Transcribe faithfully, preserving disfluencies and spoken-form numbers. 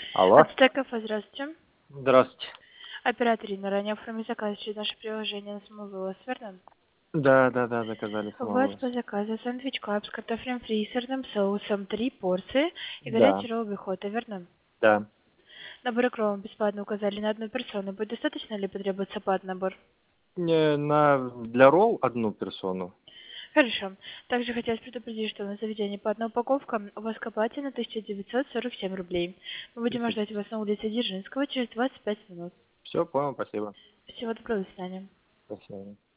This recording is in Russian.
Алло. Ацтекафе, здравствуйте. Здравствуйте. Оператор Инна, ранее оформить заказ через наше приложение на самовывоз, верно? Да, да, да, заказали У вас самовоз. по заказу сэндвич кап с картофелем фри и сырным соусом, три порции и Да, горячий ролл бихота, верно? да. Набор кровом бесплатно указали на одну персону. Будет достаточно или потребуется поднабор? Не, на, для ролл одну персону. Хорошо. Также хотелось предупредить, что на заведении по одной упаковка у вас к оплате на тысяча девятьсот сорок семь рублей. Мы будем ждать вас на улице Дзержинского через двадцать пять минут. Все, понял, спасибо. Всего доброго, до свидания. До свидания.